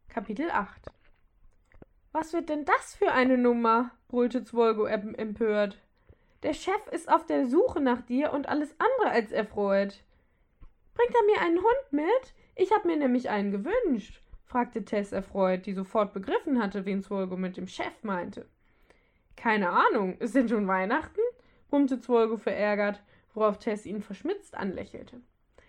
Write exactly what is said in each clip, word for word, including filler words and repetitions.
Kapitel acht. »Was wird denn das für eine Nummer?« brüllte Zwolgo empört. »Der Chef ist auf der Suche nach dir und alles andere als erfreut.« »Bringt er mir einen Hund mit? Ich habe mir nämlich einen gewünscht«, fragte Tess erfreut, die sofort begriffen hatte, wen Zwolgo mit dem Chef meinte. »Keine Ahnung, ist denn schon Weihnachten?« brummte Zwolgo verärgert, worauf Tess ihn verschmitzt anlächelte.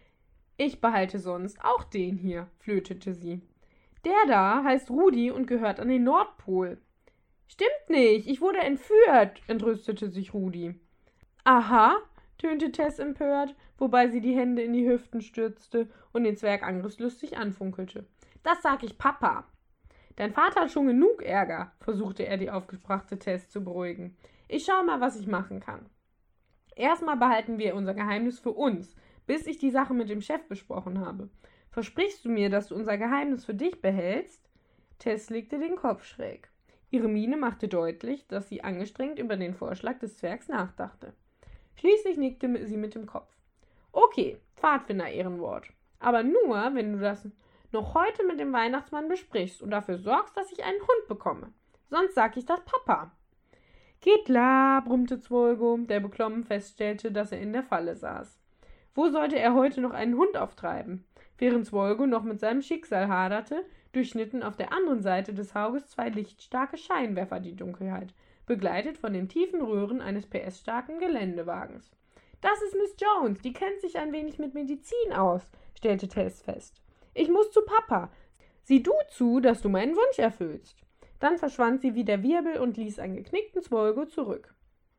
»Ich behalte sonst auch den hier«, flötete sie. »Der da heißt Rudi und gehört an den Nordpol.« »Stimmt nicht, ich wurde entführt«, entrüstete sich Rudi. »Aha«, tönte Tess empört, wobei sie die Hände in die Hüften stürzte und den Zwerg angriffslustig anfunkelte. »Das sag ich Papa.« »Dein Vater hat schon genug Ärger«, versuchte er die aufgebrachte Tess zu beruhigen. »Ich schau mal, was ich machen kann. Erstmal behalten wir unser Geheimnis für uns, bis ich die Sache mit dem Chef besprochen habe. Versprichst du mir, dass du unser Geheimnis für dich behältst?« Tess legte den Kopf schräg. Ihre Miene machte deutlich, dass sie angestrengt über den Vorschlag des Zwergs nachdachte. Schließlich nickte sie mit dem Kopf. »Okay, Pfadfinder-Ehrenwort. Aber nur, wenn du das noch heute mit dem Weihnachtsmann besprichst und dafür sorgst, dass ich einen Hund bekomme. Sonst sag ich das Papa.« »Geht klar«, brummte Zwolgo, der beklommen feststellte, dass er in der Falle saß. Wo sollte er heute noch einen Hund auftreiben? Während Zwolgo noch mit seinem Schicksal haderte, durchschnitten auf der anderen Seite des Hauges zwei lichtstarke Scheinwerfer die Dunkelheit, begleitet von den tiefen Röhren eines P S-starken Geländewagens. »Das ist Miss Jones, die kennt sich ein wenig mit Medizin aus«, stellte Tess fest. »Ich muss zu Papa. Sieh du zu, dass du meinen Wunsch erfüllst.« Dann verschwand sie wie der Wirbel und ließ einen geknickten Zwolgo zurück.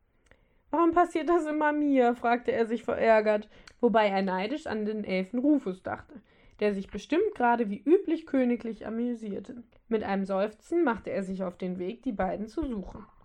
»Warum passiert das immer mir?« fragte er sich verärgert, wobei er neidisch an den Elfen Rufus dachte, der sich bestimmt gerade wie üblich königlich amüsierte. Mit einem Seufzen machte er sich auf den Weg, die beiden zu suchen.